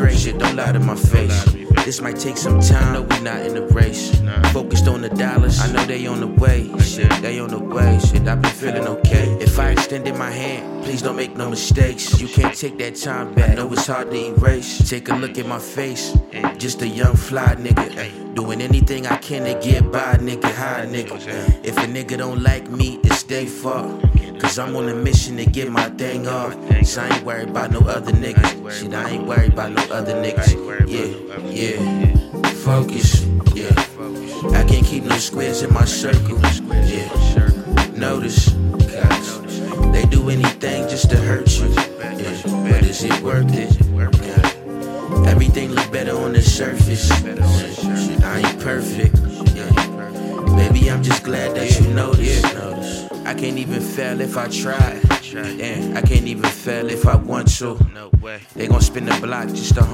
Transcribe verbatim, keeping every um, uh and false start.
straight. Shit, don't lie to my face. This might take some time. I know we not in the race. Focused on the dollars. I know they on the way. Shit, they on the way. Shit, I been feeling okay. If I extended my hand, please don't make no mistakes. You can't take that time back. I know it's hard to erase. Take a look at my face. Just a young fly nigga. Doing anything I can to get by, nigga. High nigga. If a nigga don't like me, it's their fault. Cause I'm on a mission to get my thing off. So I ain't worried about no other niggas. Shit, I ain't worried about no other niggas. Yeah, yeah. Focus, yeah. I can't keep no squares in my circle. Yeah. Notice, cause they do anything just to hurt you. Yeah. But is it worth it? Yeah. Everything look better on the surface. Yeah. Shit, I ain't perfect. Yeah. Baby, I'm just glad that you notice. I can't even fail if I try. Yeah, I can't even fail if I want to. They gon' spin the block just to